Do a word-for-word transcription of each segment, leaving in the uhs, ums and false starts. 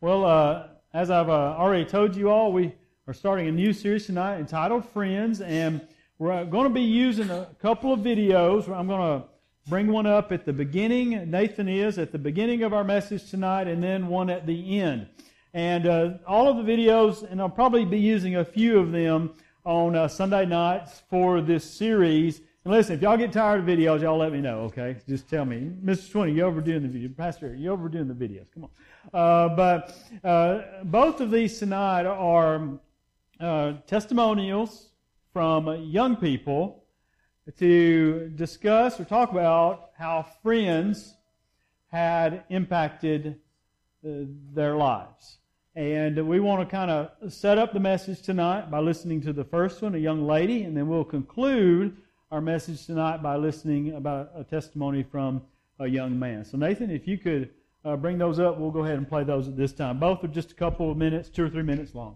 Well, uh, as I've uh, already told you all, we are starting a new series tonight entitled Friends, and we're going to be using a couple of videos. I'm going to bring one up at the beginning, Nathan is, at the beginning of our message tonight, and then one at the end. And uh, all of the videos, and I'll probably be using a few of them on uh, Sunday nights for this series. And listen, if y'all get tired of videos, y'all let me know, okay? Just tell me, Mister Swinney, you're overdoing the video. Pastor, you're overdoing the videos. Come on. Uh, but uh, both of these tonight are uh, testimonials from young people to discuss or talk about how friends had impacted uh, their lives. And we want to kind of set up the message tonight by listening to the first one, a young lady, and then we'll conclude our message tonight by listening about a testimony from a young man. So Nathan, if you could uh, bring those up, we'll go ahead and play those at this time. Both are just a couple of minutes, two or three minutes long.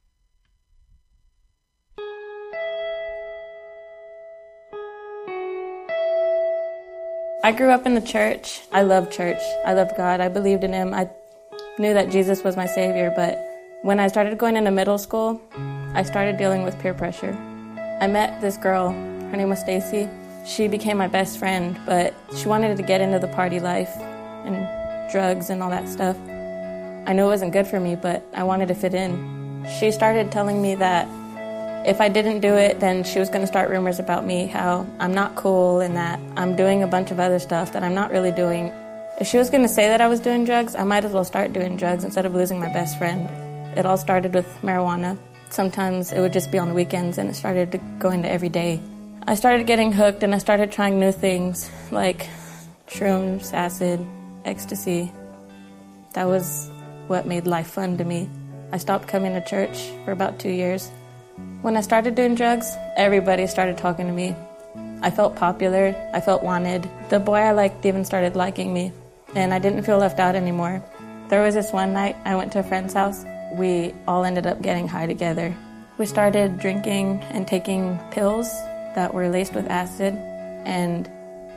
I grew up in the church. I loved church. I loved God. I believed in Him. I knew that Jesus was my Savior, but when I started going into middle school, I started dealing with peer pressure. I met this girl. Her name was Stacy. She became my best friend, but she wanted to get into the party life and drugs and all that stuff. I knew it wasn't good for me, but I wanted to fit in. She started telling me that if I didn't do it, then she was going to start rumors about me, how I'm not cool and that I'm doing a bunch of other stuff that I'm not really doing. If she was going to say that I was doing drugs, I might as well start doing drugs instead of losing my best friend. It all started with marijuana. Sometimes it would just be on the weekends, and it started to go into every day. I started getting hooked, and I started trying new things like shrooms, acid, ecstasy. That was what made life fun to me. I stopped coming to church for about two years. When I started doing drugs, everybody started talking to me. I felt popular. I felt wanted. The boy I liked even started liking me, and I didn't feel left out anymore. There was this one night I went to a friend's house. We all ended up getting high together. We started drinking and taking pills that were laced with acid, and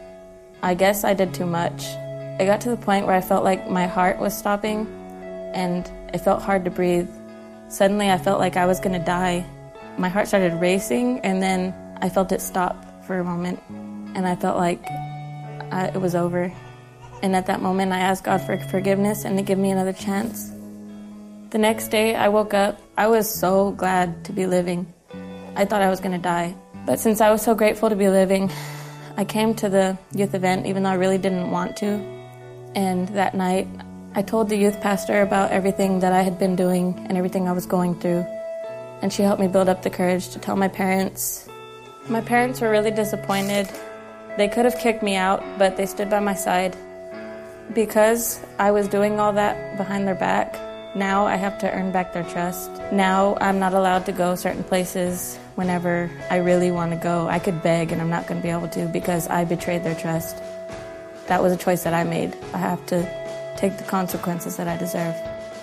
I guess I did too much. It got to the point where I felt like my heart was stopping, and it felt hard to breathe. Suddenly I felt like I was going to die. My heart started racing, and then I felt it stop for a moment, and I felt like I, it was over. And at that moment, I asked God for forgiveness and to give me another chance. The next day, I woke up. I was so glad to be living. I thought I was going to die. But since I was so grateful to be living, I came to the youth event even though I really didn't want to. And that night, I told the youth pastor about everything that I had been doing and everything I was going through. And she helped me build up the courage to tell my parents. My parents were really disappointed. They could have kicked me out, but they stood by my side. Because I was doing all that behind their back, now I have to earn back their trust. Now I'm not allowed to go certain places whenever I really want to go. I could beg and I'm not going to be able to because I betrayed their trust. That was a choice that I made. I have to take the consequences that I deserve.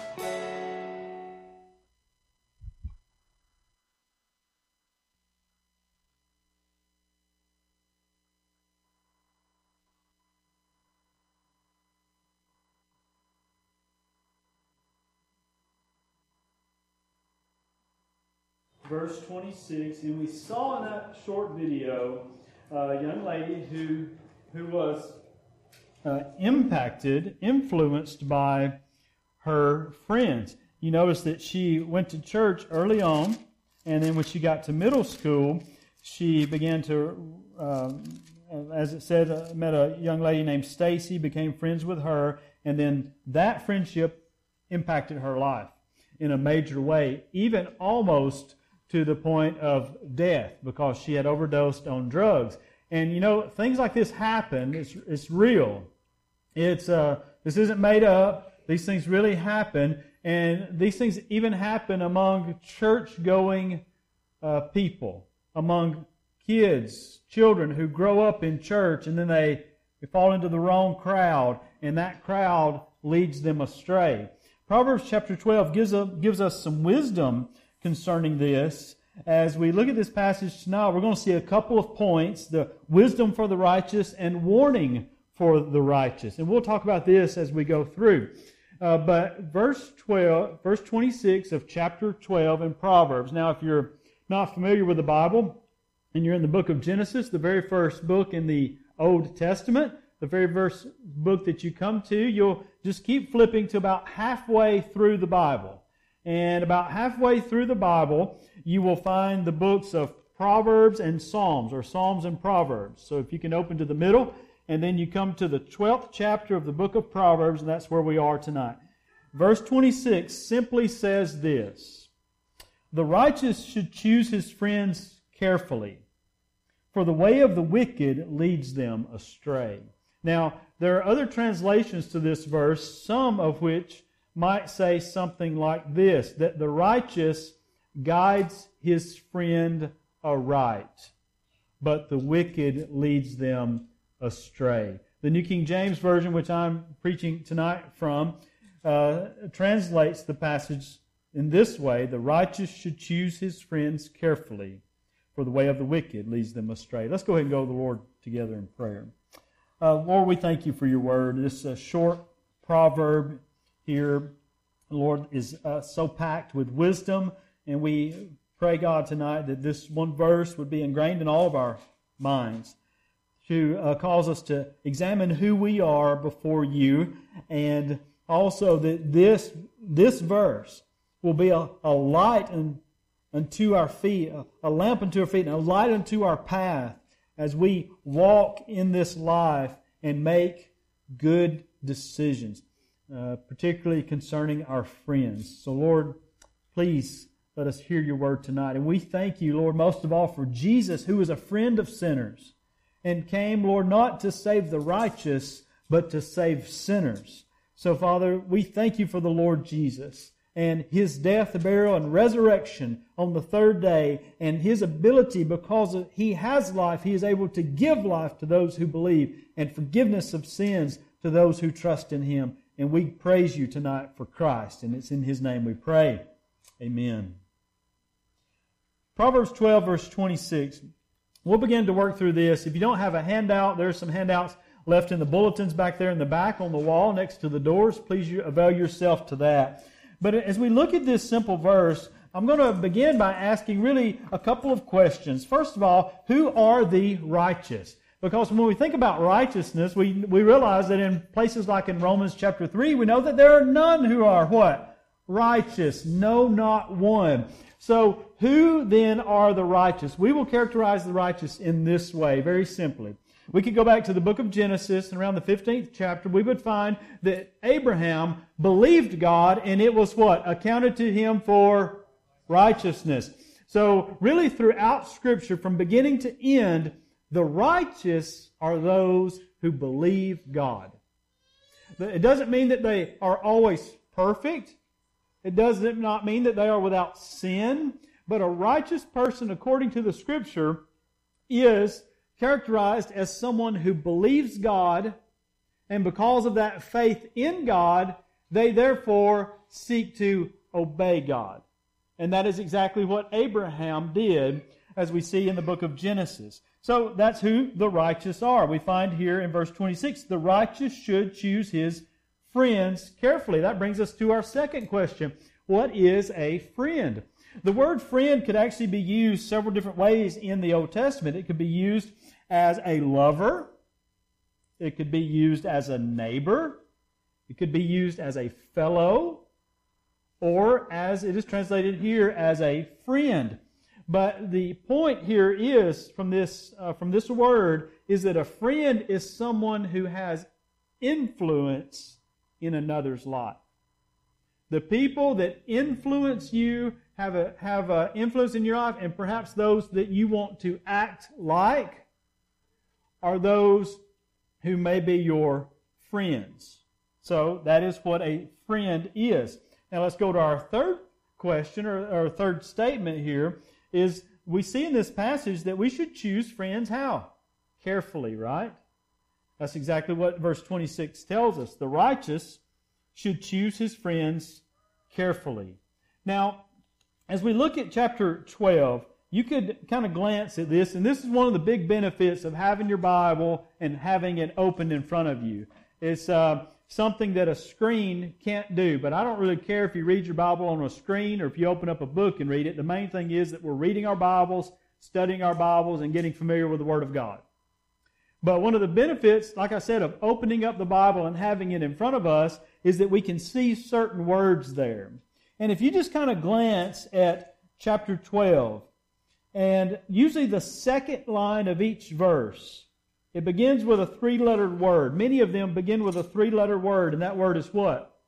Verse twenty-six, and we saw in that short video uh, a young lady who who was uh, impacted, influenced by her friends. You notice that she went to church early on, and then when she got to middle school, she began to, uh, as it said, uh, met a young lady named Stacy, became friends with her, and then that friendship impacted her life in a major way, even almost to the point of death because she had overdosed on drugs. And you know, things like this happen. It's it's real. It's uh, this isn't made up. These things really happen, and these things even happen among church-going uh, people, among kids, children who grow up in church, and then they, they fall into the wrong crowd, and that crowd leads them astray. Proverbs chapter twelve gives a, gives us some wisdom concerning this. As we look at this passage tonight, we're going to see a couple of points, the wisdom for the righteous and warning for the righteous. And we'll talk about this as we go through. Uh, but verse twelve, verse twenty-six of chapter twelve in Proverbs. Now, if you're not familiar with the Bible, and you're in the book of Genesis, the very first book in the Old Testament, the very first book that you come to, you'll just keep flipping to about halfway through the Bible. And about halfway through the Bible, you will find the books of Proverbs and Psalms, or Psalms and Proverbs. So if you can open to the middle, and then you come to the twelfth chapter of the book of Proverbs, and that's where we are tonight. Verse twenty-six simply says this: "The righteous should choose his friends carefully, for the way of the wicked leads them astray." Now, there are other translations to this verse, some of which might say something like this, that the righteous guides his friend aright, but the wicked leads them astray. The New King James Version, which I'm preaching tonight from, uh, translates the passage in this way: "The righteous should choose his friends carefully, for the way of the wicked leads them astray." Let's go ahead and go to the Lord together in prayer. Uh, Lord, we thank you for your word. This uh, short proverb here, Lord, is uh, so packed with wisdom, and we pray, God, tonight that this one verse would be ingrained in all of our minds to uh, cause us to examine who we are before you, and also that this this verse will be a, a light un, unto our feet, a, a lamp unto our feet, and a light unto our path as we walk in this life and make good decisions, uh, particularly concerning our friends. So, Lord, please let us hear your word tonight. And we thank you, Lord, most of all for Jesus, who is a friend of sinners and came, Lord, not to save the righteous, but to save sinners. So, Father, we thank you for the Lord Jesus and His death, burial, and resurrection on the third day, and His ability, because He has life, He is able to give life to those who believe, and forgiveness of sins to those who trust in Him. And we praise you tonight for Christ, and it's in His name we pray. Amen. Proverbs twelve, verse twenty-six. We'll begin to work through this. If you don't have a handout, there's some handouts left in the bulletins back there in the back on the wall next to the doors. Please avail yourself to that. But as we look at this simple verse, I'm going to begin by asking really a couple of questions. First of all, who are the righteous? Because when we think about righteousness, we, we realize that in places like in Romans chapter three, we know that there are none who are what? Righteous. No, not one. So who then are the righteous? We will characterize the righteous in this way, very simply. We could go back to the book of Genesis, and around the fifteenth chapter, we would find that Abraham believed God, and it was what? Accounted to him for righteousness. So really throughout Scripture, from beginning to end, the righteous are those who believe God. It doesn't mean that they are always perfect. It does not mean that they are without sin. But a righteous person, according to the Scripture, is characterized as someone who believes God, and because of that faith in God, they therefore seek to obey God. And that is exactly what Abraham did, as we see in the book of Genesis. So that's who the righteous are. We find here in verse twenty-six, the righteous should choose his friends carefully. That brings us to our second question. What is a friend? The word friend could actually be used several different ways in the Old Testament. It could be used as a lover. It could be used as a neighbor. It could be used as a fellow. Or as it is translated here, as a friend. But the point here is, from this, uh, from this word, is that a friend is someone who has influence in another's life. The people that influence you have a have a influence in your life, and perhaps those that you want to act like, are those who may be your friends. So that is what a friend is. Now let's go to our third question, or our third statement here, is we see in this passage that we should choose friends how? Carefully, right? That's exactly what verse twenty-six tells us. The righteous should choose his friends carefully. Now, as we look at chapter twelve, you could kind of glance at this, and this is one of the big benefits of having your Bible and having it opened in front of you. It's uh, something that a screen can't do. But I don't really care if you read your Bible on a screen or if you open up a book and read it. The main thing is that we're reading our Bibles, studying our Bibles, and getting familiar with the Word of God. But one of the benefits, like I said, of opening up the Bible and having it in front of us is that we can see certain words there. And if you just kind of glance at chapter twelve, and usually the second line of each verse, it begins with a three-lettered word. Many of them begin with a three-letter word, and that word is what?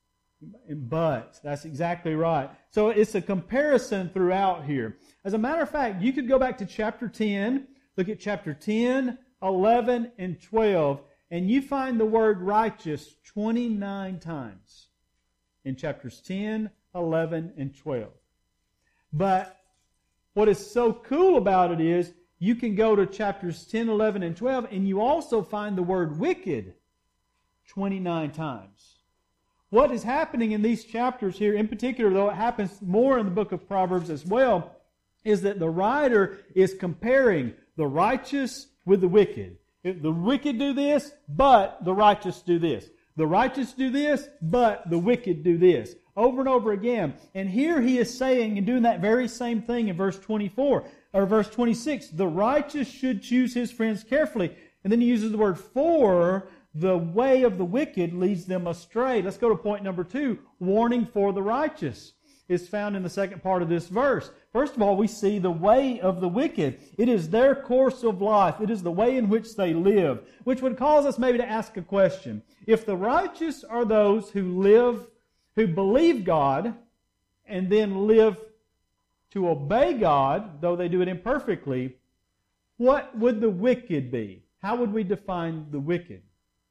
But. That's exactly right. So it's a comparison throughout here. As a matter of fact, you could go back to chapter ten, look at chapter ten, eleven, and twelve, and you find the word righteous twenty-nine times in chapters ten, eleven, and twelve. But what is so cool about it is you can go to chapters ten, eleven, and twelve, and you also find the word wicked twenty-nine times. What is happening in these chapters here, in particular, though it happens more in the book of Proverbs as well, is that the writer is comparing the righteous with the wicked. The wicked do this, but the righteous do this. The righteous do this, but the wicked do this. Over and over again. And here he is saying and doing that very same thing in verse twenty-four, or verse twenty-six. The righteous should choose his friends carefully. And then he uses the word for, the way of the wicked leads them astray. Let's go to point number two. Warning for the righteous is found in the second part of this verse. First of all, we see the way of the wicked. It is their course of life. It is the way in which they live, which would cause us maybe to ask a question. If the righteous are those who live, who believe God, and then live to obey God, though they do it imperfectly, what would the wicked be? How would we define the wicked?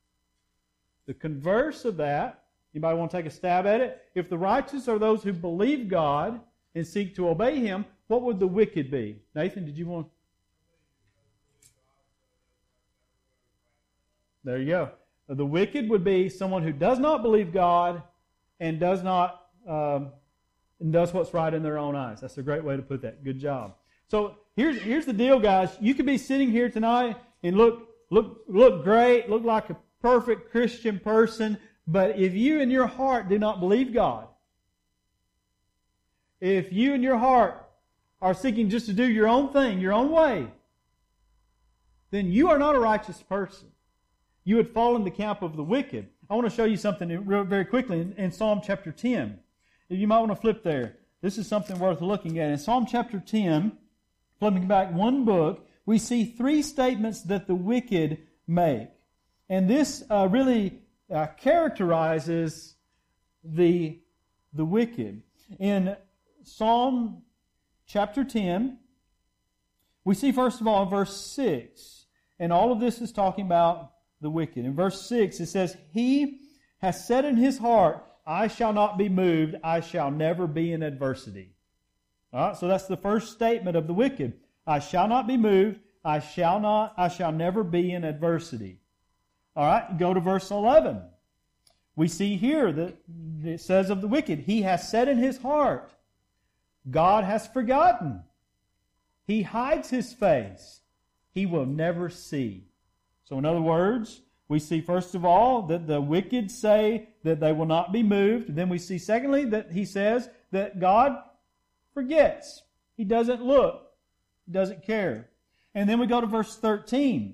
The converse of that, anybody want to take a stab at it? If the righteous are those who believe God and seek to obey Him, what would the wicked be? Nathan, did you want? There you go. The wicked would be someone who does not believe God and does not um, and does what's right in their own eyes. That's a great way to put that. Good job. So here's here's the deal, guys. You could be sitting here tonight and look look look great, look like a perfect Christian person, but if you in your heart do not believe God, if you in your heart are seeking just to do your own thing, your own way, then you are not a righteous person. You would fall in the camp of the wicked. I want to show you something real, very quickly in, in Psalm chapter ten. You might want to flip there. This is something worth looking at. In Psalm chapter ten, flipping back one book, we see three statements that the wicked make. And this uh, really uh, characterizes the, the wicked. In Psalm chapter ten, we see first of all in verse six, and all of this is talking about the wicked. In verse six it says, He has said in his heart, I shall not be moved, I shall never be in adversity. All right, so that's the first statement of the wicked. I shall not be moved, I shall not, I shall never be in adversity. All right, go to verse eleven. We see here that it says of the wicked, He has said in his heart, God has forgotten. He hides His face. He will never see. So in other words, we see first of all that the wicked say that they will not be moved. Then we see secondly that he says that God forgets. He doesn't look. He doesn't care. And then we go to verse thirteen,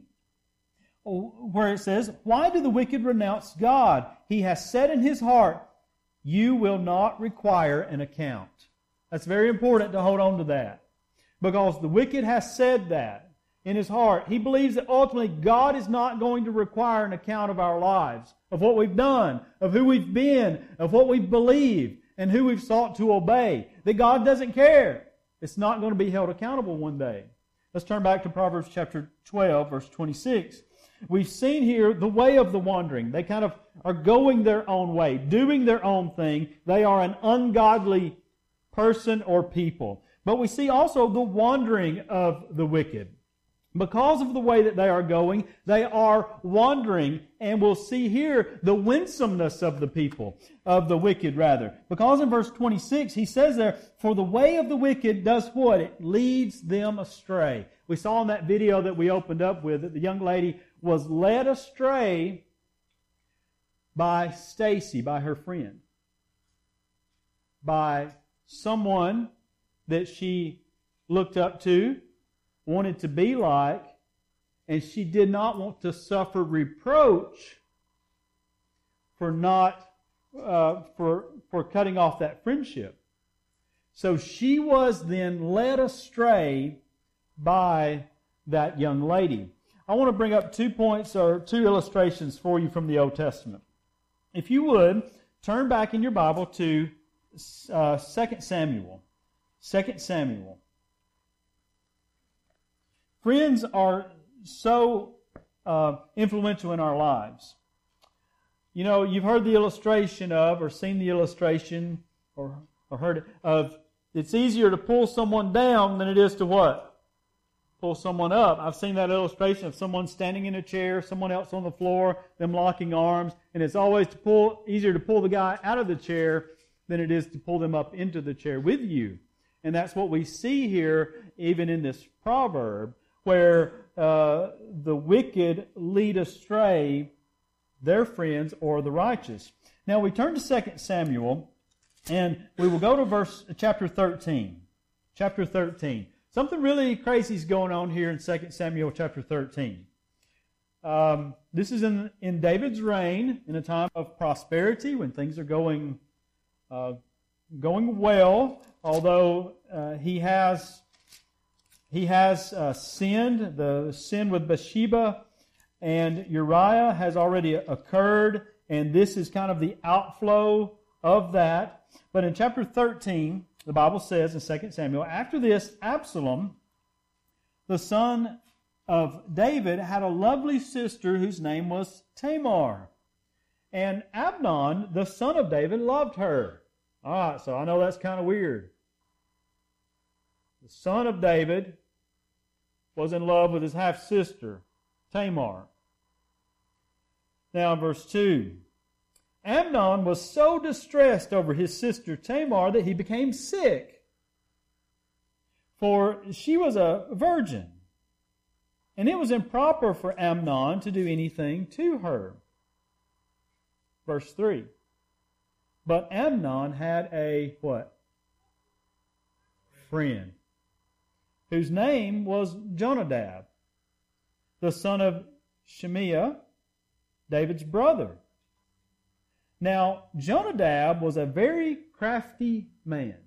where it says, Why do the wicked renounce God? He has said in his heart, You will not require an account. That's very important to hold on to that. Because the wicked has said that in his heart. He believes that ultimately God is not going to require an account of our lives, of what we've done, of who we've been, of what we've believed, and who we've sought to obey. That God doesn't care. It's not going to be held accountable one day. Let's turn back to Proverbs chapter twelve, verse twenty-six. We've seen here the way of the wandering. They kind of are going their own way, doing their own thing. They are an ungodly person or people. But we see also the wandering of the wicked. Because of the way that they are going, they are wandering, and we'll see here the winsomeness of the people, of the wicked rather. Because in verse twenty-six, he says there, For the way of the wicked does what? It leads them astray. We saw in that video that we opened up with that the young lady was led astray by Stacy, by her friend, by someone that she looked up to, wanted to be like, and she did not want to suffer reproach for not uh, for for cutting off that friendship. So she was then led astray by that young lady. I want to bring up two points or two illustrations for you from the Old Testament. If you would, turn back in your Bible to uh, Second Samuel. Second Samuel. Friends are so uh, influential in our lives. You know, you've heard the illustration of, or seen the illustration, or, or heard it, of it's easier to pull someone down than it is to what? Pull someone up. I've seen that illustration of someone standing in a chair, someone else on the floor, them locking arms, and it's always to pull easier to pull the guy out of the chair than it is to pull them up into the chair with you. And that's what we see here, even in this proverb, where uh, the wicked lead astray their friends or the righteous. Now we turn to Second Samuel, and we will go to verse chapter thirteen. Chapter thirteen. Something really crazy is going on here in Second Samuel chapter thirteen. Um, this is in in David's reign, in a time of prosperity when things are going uh, going well. Although uh, he has he has uh, sinned, the sin with Bathsheba and Uriah has already occurred, and this is kind of the outflow of that. But in chapter thirteen, the Bible says in Second Samuel, after this, Absalom, the son of David, had a lovely sister whose name was Tamar. And Amnon, the son of David, loved her. All right, so I know that's kind of weird. The son of David was in love with his half-sister, Tamar. Now in verse two, Amnon was so distressed over his sister Tamar that he became sick, for she was a virgin, and it was improper for Amnon to do anything to her. Verse three, but Amnon had a, what? Friend, whose name was Jonadab, the son of Shemiah, David's brother. Now, Jonadab was a very crafty man.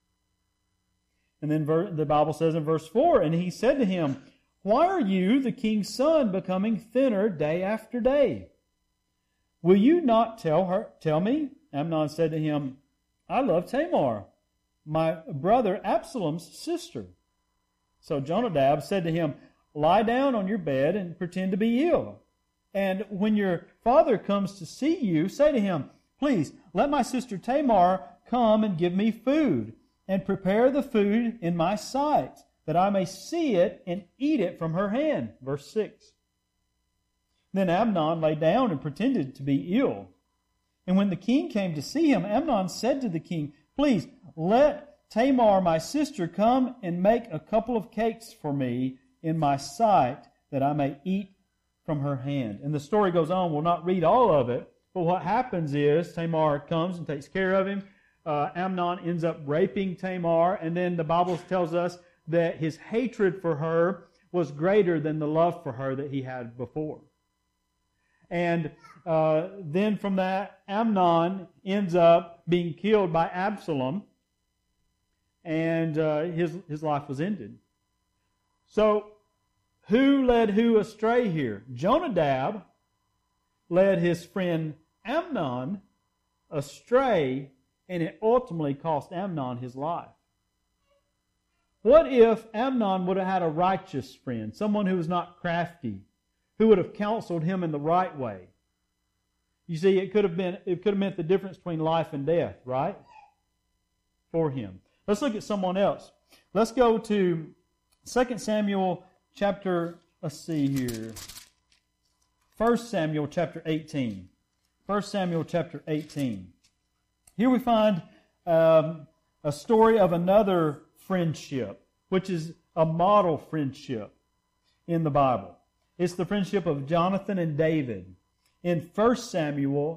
And then the Bible says in verse four, and he said to him, why are you, the king's son, becoming thinner day after day? Will you not tell her? Tell me? Amnon said to him, I love Tamar, my brother Absalom's sister. So Jonadab said to him, lie down on your bed and pretend to be ill. And when your father comes to see you, say to him, please, let my sister Tamar come and give me food, and prepare the food in my sight, that I may see it and eat it from her hand. Verse six. Then Amnon lay down and pretended to be ill. And when the king came to see him, Amnon said to the king, please, let Tamar, my sister, come and make a couple of cakes for me in my sight, that I may eat from her hand. And the story goes on. We'll not read all of it. But what happens is Tamar comes and takes care of him. Uh, Amnon ends up raping Tamar. And then the Bible tells us that his hatred for her was greater than the love for her that he had before. And uh, then from that, Amnon ends up being killed by Absalom. And uh, his, his life was ended. So, who led who astray here? Jonadab led his friend Amnon astray, and it ultimately cost Amnon his life. What if Amnon would have had a righteous friend, someone who was not crafty, who would have counseled him in the right way? You see, it could have been it could have meant the difference between life and death, right? For him. Let's look at someone else. Let's go to Second Samuel chapter, let's see here. First Samuel chapter eighteen. First Samuel chapter eighteen. Here we find um, a story of another friendship, which is a model friendship in the Bible. It's the friendship of Jonathan and David. In First Samuel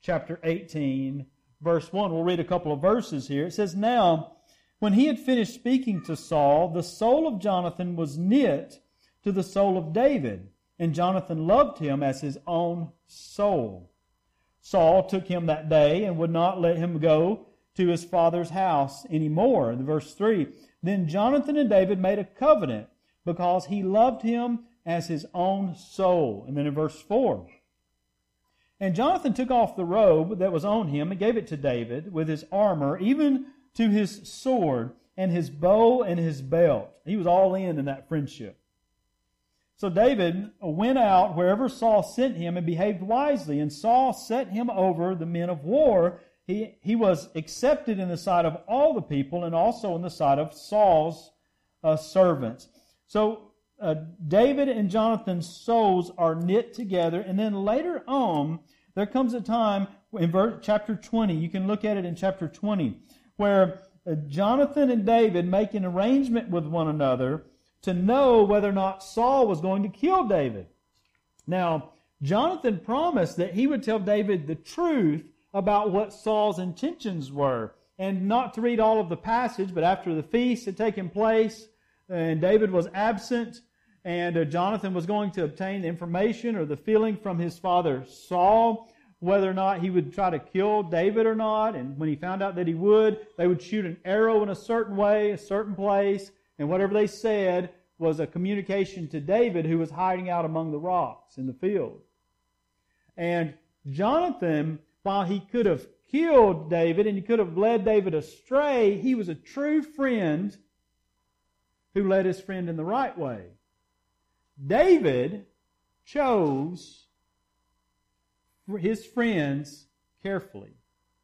chapter eighteen, verse one. We'll read a couple of verses here. It says, "Now, when he had finished speaking to Saul, the soul of Jonathan was knit to the soul of David, and Jonathan loved him as his own soul. Saul took him that day and would not let him go to his father's house any more." In verse three, "Then Jonathan and David made a covenant because he loved him as his own soul." And then in verse four, "And Jonathan took off the robe that was on him and gave it to David with his armor, even to his sword and his bow and his belt." He was all in in that friendship. "So David went out wherever Saul sent him and behaved wisely, and Saul set him over the men of war. He, he was accepted in the sight of all the people and also in the sight of Saul's uh, servants." So uh, David and Jonathan's souls are knit together, and then later on, there comes a time in verse, chapter twenty, you can look at it in chapter twenty, where uh, Jonathan and David make an arrangement with one another to know whether or not Saul was going to kill David. Now, Jonathan promised that he would tell David the truth about what Saul's intentions were, and not to read all of the passage, but after the feast had taken place, and David was absent, and uh, Jonathan was going to obtain the information or the feeling from his father Saul, whether or not he would try to kill David or not. And when he found out that he would, they would shoot an arrow in a certain way, a certain place, and whatever they said was a communication to David, who was hiding out among the rocks in the field. And Jonathan, while he could have killed David and he could have led David astray, he was a true friend who led his friend in the right way. David chose his friends carefully.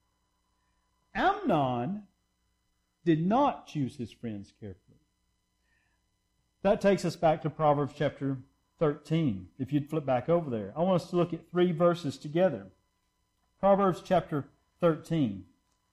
Amnon did not choose his friends carefully. That takes us back to Proverbs chapter thirteen. If you'd flip back over there, I want us to look at three verses together. Proverbs chapter thirteen.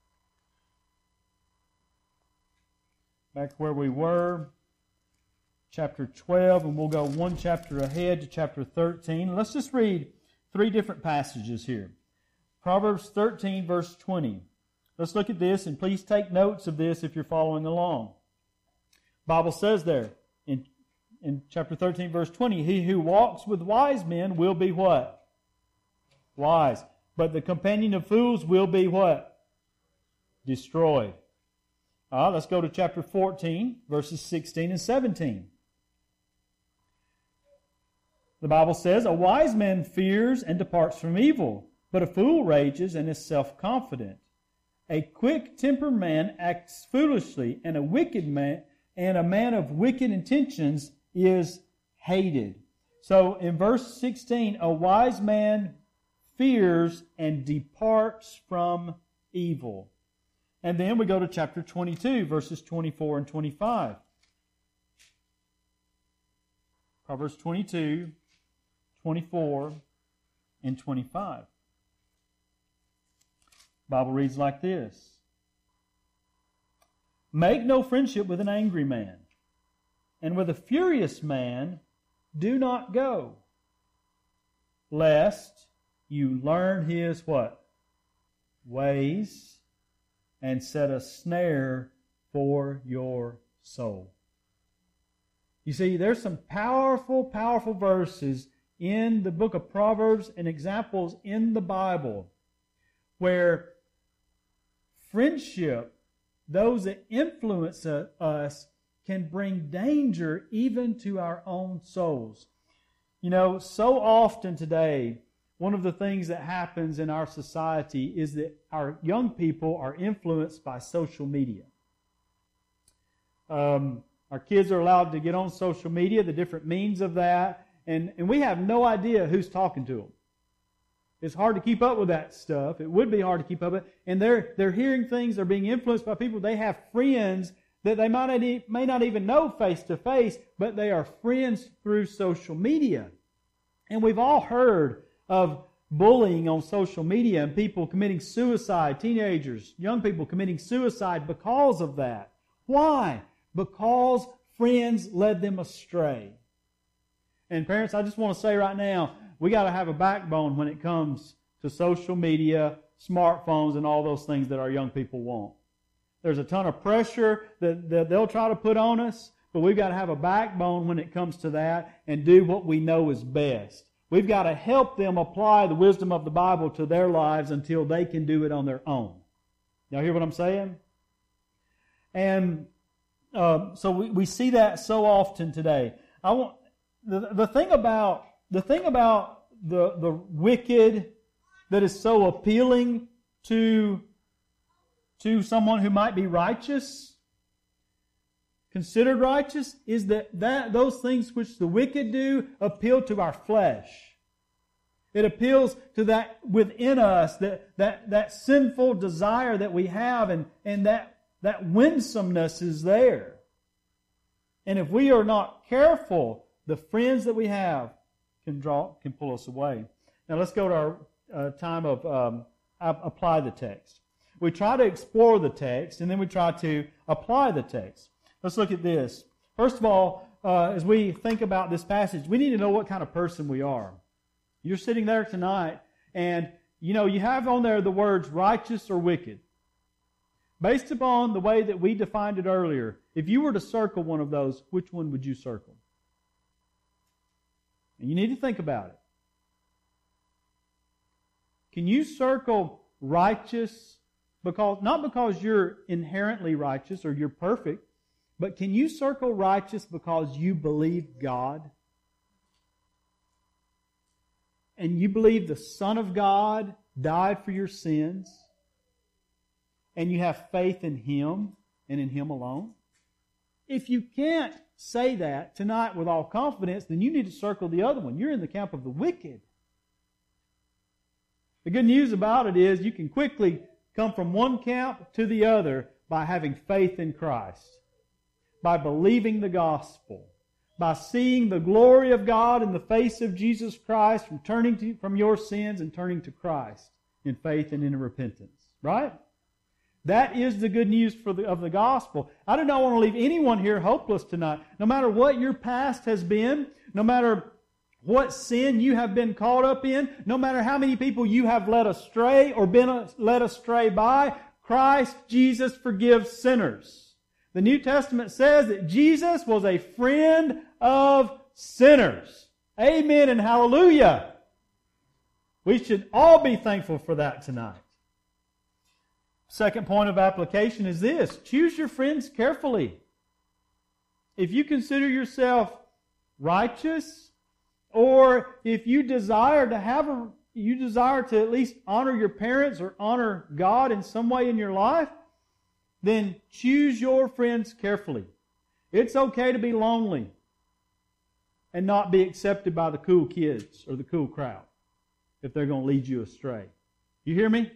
Back where we were, chapter twelve, and we'll go one chapter ahead to chapter thirteen. Let's just read three different passages here. Proverbs thirteen, verse twenty. Let's look at this, and please take notes of this if you're following along. The Bible says there, in, in chapter thirteen, verse twenty, "He who walks with wise men will be" what? Wise. "But the companion of fools will be" what? Destroyed. All right, let's go to chapter fourteen, verses sixteen and seventeen. The Bible says, "A wise man fears and departs from evil, but a fool rages and is self-confident. A quick-tempered man acts foolishly, and a wicked man and a man of wicked intentions is hated." So in verse sixteen, a wise man fears and departs from evil. And then we go to chapter twenty-two, verses twenty-four and twenty-five. Proverbs twenty-two, twenty-four, and twenty-five. The Bible reads like this: "Make no friendship with an angry man, and with a furious man do not go, lest you learn his" what? "Ways, and set a snare for your soul." You see, there's some powerful, powerful verses in the book of Proverbs and examples in the Bible where friendship, those that influence us, can bring danger even to our own souls. You know, so often today, one of the things that happens in our society is that our young people are influenced by social media. Um, our kids are allowed to get on social media, the different means of that, and, and we have no idea who's talking to them. It's hard to keep up with that stuff. It would be hard to keep up with it. And they're, they're hearing things, they're being influenced by people. They have friends that they might not, may not even know face to face, but they are friends through social media. And we've all heard of bullying on social media and people committing suicide, teenagers, young people committing suicide because of that. Why? Because friends led them astray. And parents, I just want to say right now, we got to have a backbone when it comes to social media, smartphones, and all those things that our young people want. There's a ton of pressure that, that they'll try to put on us, but we've got to have a backbone when it comes to that and do what we know is best. We've got to help them apply the wisdom of the Bible to their lives until they can do it on their own. Y'all hear what I'm saying? And uh, so we, we see that so often today. I want the, the thing about the thing about the the wicked that is so appealing to to someone who might be righteous, considered righteous, is that, that those things which the wicked do appeal to our flesh. It appeals to that within us, that that, that sinful desire that we have, and, and that, that winsomeness is there. And if we are not careful, the friends that we have can draw can pull us away. Now let's go to our uh, time of um, apply the text. We try to explore the text, and then we try to apply the text. Let's look at this. First of all, uh, as we think about this passage, we need to know what kind of person we are. You're sitting there tonight, and you know you have on there the words righteous or wicked. Based upon the way that we defined it earlier, if you were to circle one of those, which one would you circle? And you need to think about it. Can you circle righteous? Because, not because you're inherently righteous or you're perfect, but can you circle righteous because you believe God? And you believe the Son of God died for your sins? And you have faith in Him and in Him alone? If you can't say that tonight with all confidence, then you need to circle the other one. You're in the camp of the wicked. The good news about it is you can quickly come from one camp to the other by having faith in Christ, by believing the gospel, by seeing the glory of God in the face of Jesus Christ, from turning to, from your sins and turning to Christ in faith and in repentance. Right? That is the good news for the, of the gospel. I do not want to leave anyone here hopeless tonight. No matter what your past has been, no matter what sin you have been caught up in, no matter how many people you have led astray or been led astray by, Christ Jesus forgives sinners. The New Testament says that Jesus was a friend of sinners. Amen and hallelujah. We should all be thankful for that tonight. Second point of application is this: choose your friends carefully. If you consider yourself righteous, or if you desire to have a, you desire to at least honor your parents or honor God in some way in your life, then choose your friends carefully. It's okay to be lonely and not be accepted by the cool kids or the cool crowd if they're going to lead you astray. You hear me?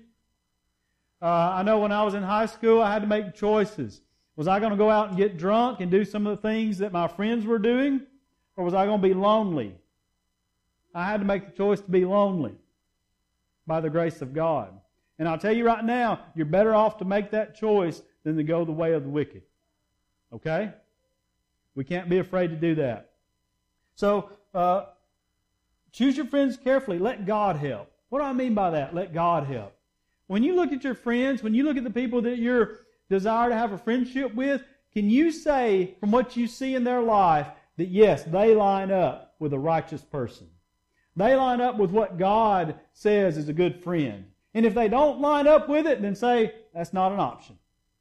Uh, I know when I was in high school, I had to make choices. Was I going to go out and get drunk and do some of the things that my friends were doing? Or was I going to be lonely? I had to make the choice to be lonely by the grace of God. And I'll tell you right now, you're better off to make that choice than to go the way of the wicked. Okay? We can't be afraid to do that. So, uh, choose your friends carefully. Let God help. What do I mean by that? Let God help. When you look at your friends, when you look at the people that you desire to have a friendship with, can you say from what you see in their life that yes, they line up with a righteous person? They line up with what God says is a good friend. And if they don't line up with it, then say, that's not an option.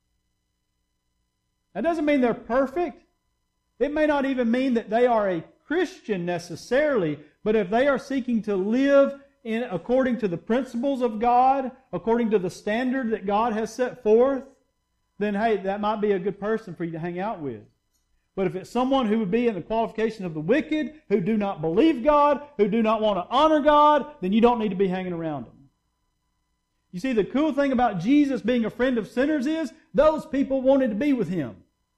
That doesn't mean they're perfect. It may not even mean that they are a Christian necessarily, but if they are seeking to live in according to the principles of God, according to the standard that God has set forth, then hey, that might be a good person for you to hang out with. But if it's someone who would be in the qualification of the wicked, who do not believe God, who do not want to honor God, then you don't need to be hanging around them. You see, the cool thing about Jesus being a friend of sinners is those people wanted to be with Him.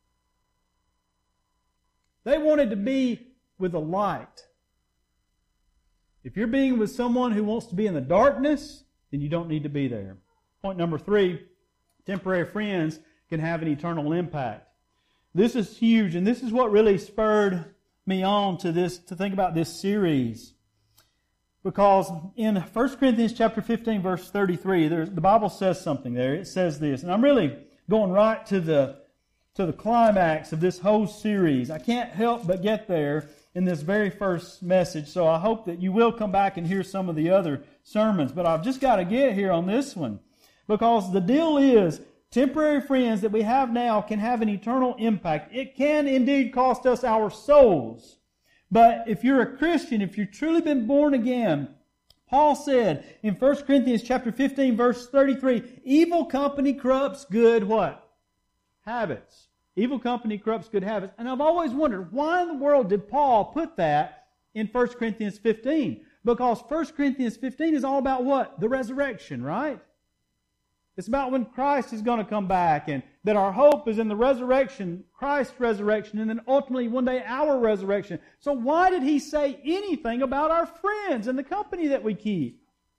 They wanted to be with the light. If you're being with someone who wants to be in the darkness, then you don't need to be there. Point number three, temporary friends can have an eternal impact. This is huge, and this is what really spurred me on to this, to think about this series. Because in First Corinthians chapter fifteen, verse thirty-three, there, the Bible says something there. It says this, and I'm really going right to the to the climax of this whole series. I can't help but get there in this very first message, so I hope that you will come back and hear some of the other sermons. But I've just got to get here on this one. Because the deal is, temporary friends that we have now can have an eternal impact. It can indeed cost us our souls. But if you're a Christian, if you've truly been born again, Paul said in First Corinthians chapter fifteen, verse thirty-three, evil company corrupts good what? Habits. Evil company corrupts good habits. And I've always wondered, why in the world did Paul put that in First Corinthians fifteen? Because First Corinthians fifteen is all about what? The resurrection, right? It's about when Christ is going to come back, and that our hope is in the resurrection, Christ's resurrection, and then ultimately one day our resurrection. So why did he say anything about our friends and the company that we keep?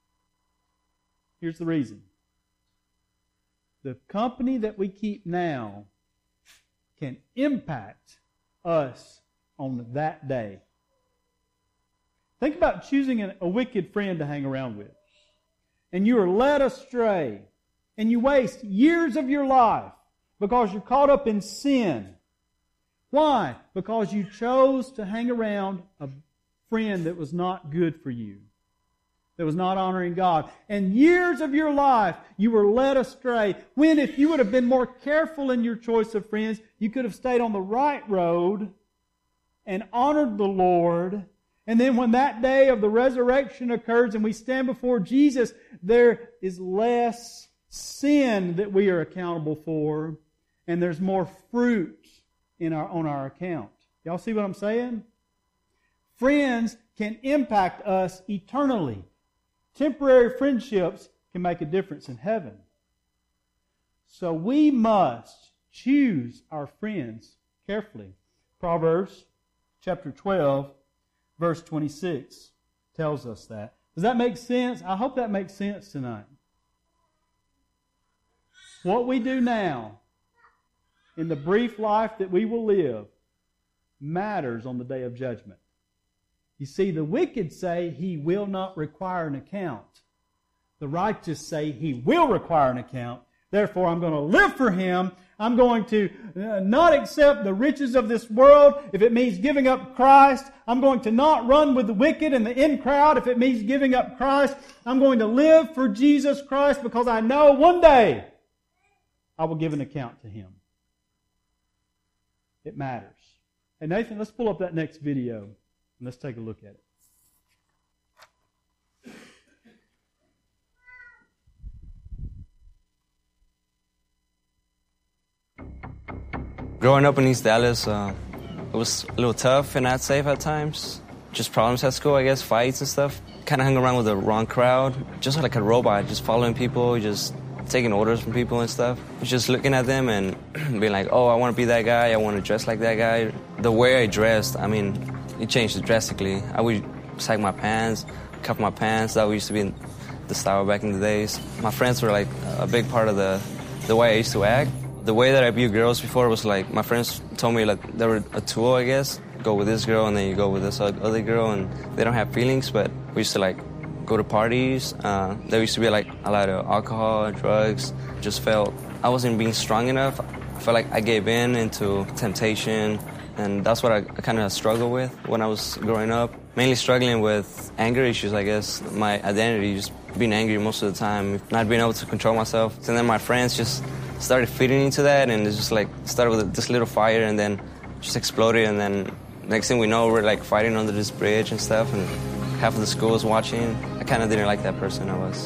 Here's the reason. The company that we keep now can impact us on that day. Think about choosing a wicked friend to hang around with, and you are led astray. And you waste years of your life because you're caught up in sin. Why? Because you chose to hang around a friend that was not good for you, that was not honoring God. And years of your life you were led astray, when if you would have been more careful in your choice of friends, you could have stayed on the right road and honored the Lord. And then when that day of the resurrection occurs and we stand before Jesus, there is less sin that we are accountable for, and there's more fruit in our on our account. Y'all see what I'm saying? Friends can impact us eternally. Temporary friendships can make a difference in heaven. So we must choose our friends carefully. Proverbs chapter twelve, verse twenty-six tells us that. Does that make sense? I hope that makes sense tonight. What we do now, in the brief life that we will live, matters on the day of judgment. You see, the wicked say he will not require an account. The righteous say he will require an account. Therefore, I'm going to live for him. I'm going to not accept the riches of this world if it means giving up Christ. I'm going to not run with the wicked and the in crowd if it means giving up Christ. I'm going to live for Jesus Christ because I know one day I will give an account to Him. It matters. Hey Nathan, let's pull up that next video and let's take a look at it. Growing up in East Dallas, uh, it was a little tough and not safe at times. Just problems at school, I guess, fights and stuff. Kind of hung around with the wrong crowd. Just like a robot, just following people, just taking orders from people and stuff. Just looking at them and being like, oh, I want to be that guy, I want to dress like that guy. The way I dressed, I mean, it changed drastically. I would sag my pants, cuff my pants. That used to be the style back in the days. My friends were like a big part of the, the way I used to act. The way that I viewed girls before was like, my friends told me like they were a tool, I guess. Go with this girl and then you go with this other girl and they don't have feelings, but we used to like go to parties. Uh, there used to be like a lot of alcohol, drugs. Just felt I wasn't being strong enough. I felt like I gave in into temptation, and that's what I, I kind of struggled with when I was growing up. Mainly struggling with anger issues, I guess. My identity, just being angry most of the time, not being able to control myself. And then my friends just started feeding into that, and it just like started with this little fire and then just exploded, and then next thing we know, we're like fighting under this bridge and stuff, and half of the school was watching. I kind of didn't like that person I was.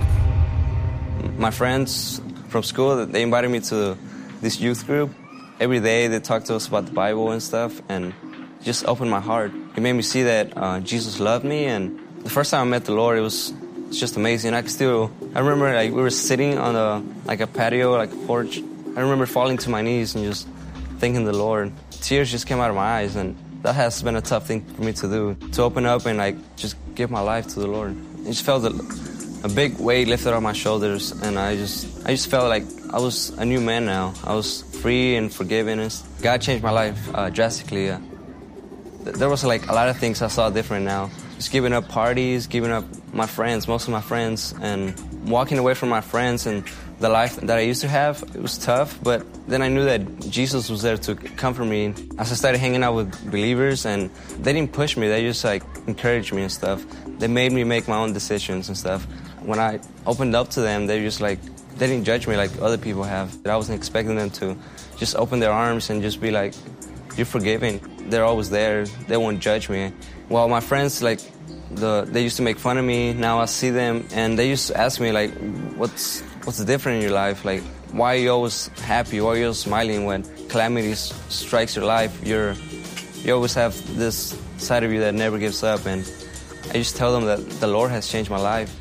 My friends from school, they invited me to this youth group. Every day they talked to us about the Bible and stuff, and just opened my heart. It made me see that uh, Jesus loved me, and the first time I met the Lord, it was it's just amazing. I could still, I remember like we were sitting on a like a patio, like a porch. I remember falling to my knees and just thanking the Lord. Tears just came out of my eyes, and that has been a tough thing for me to do, to open up and like just give my life to the Lord. I just felt a, a big weight lifted off my shoulders, and I just I just felt like I was a new man now. I was free and forgiven. And God changed my life uh, drastically. Uh, there was like a lot of things I saw different now. just giving up parties, giving up my friends, most of my friends, and walking away from my friends and the life that I used to have. It was tough, but then I knew that Jesus was there to comfort me. As I started hanging out with believers, and they didn't push me, they just like encouraged me and stuff. They made me make my own decisions and stuff. When I opened up to them, they just like, they didn't judge me like other people have. I wasn't expecting them to just open their arms and just be like, you're forgiven. They're always there. They won't judge me. Well, my friends, like, the they used to make fun of me. Now I see them, and they used to ask me, like, what's what's different in your life? Like, why are you always happy? Why are you always smiling when calamities strikes your life? You're, you always have this side of you that never gives up. And I just tell them that the Lord has changed my life.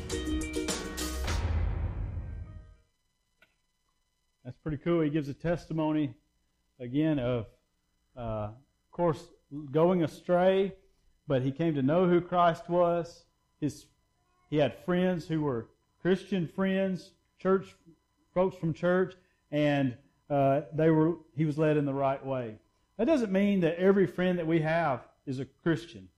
That's pretty cool. He gives a testimony, again, of, uh, of course, going astray, but he came to know who Christ was. His, he had friends who were Christian friends, church folks from church, and uh, they were. He was led in the right way. That doesn't mean that every friend that we have is a Christian,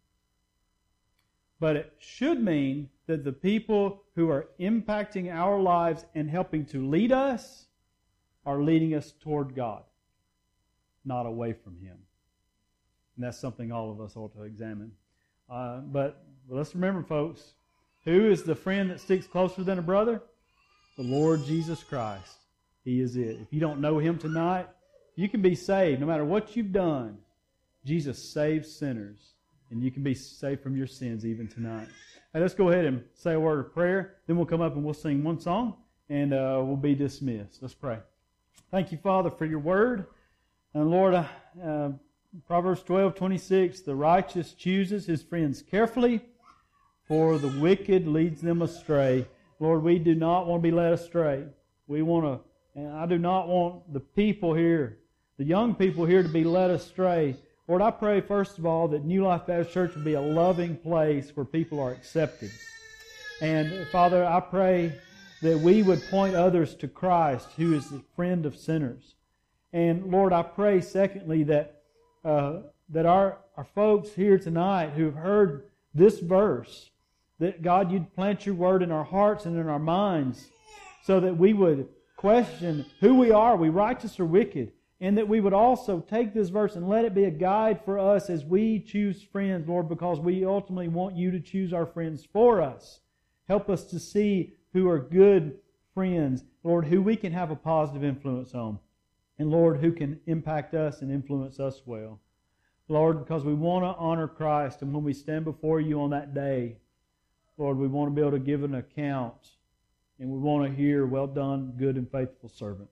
but it should mean that the people who are impacting our lives and helping to lead us are leading us toward God, not away from Him. And that's something all of us ought to examine. Uh, but let's remember, folks, who is the friend that sticks closer than a brother? The Lord Jesus Christ. He is it. If you don't know Him tonight, you can be saved no matter what you've done. Jesus saves sinners, and you can be saved from your sins even tonight. Hey, let's go ahead and say a word of prayer. Then we'll come up and we'll sing one song, and uh, we'll be dismissed. Let's pray. Thank you, Father, for your word. And Lord, uh, uh, Proverbs twelve twenty-six, the righteous chooses his friends carefully, for the wicked leads them astray. Lord, we do not want to be led astray. We want to, and I do not want the people here, the young people here, to be led astray. Lord, I pray, first of all, that New Life Baptist Church will be a loving place where people are accepted. And Father, I pray that we would point others to Christ, who is the friend of sinners. And Lord, I pray, secondly, that uh, that our, our folks here tonight who have heard this verse, that God, you'd plant your word in our hearts and in our minds so that we would question who we are, are we righteous or wicked? And that we would also take this verse and let it be a guide for us as we choose friends, Lord, because we ultimately want you to choose our friends for us. Help us to see who are good friends, Lord, who we can have a positive influence on. And Lord, who can impact us and influence us well. Lord, because we want to honor Christ, and when we stand before you on that day, Lord, we want to be able to give an account, and we want to hear, well done, good and faithful servant.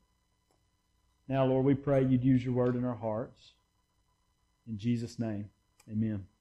Now, Lord, we pray you'd use your word in our hearts. In Jesus' name, amen.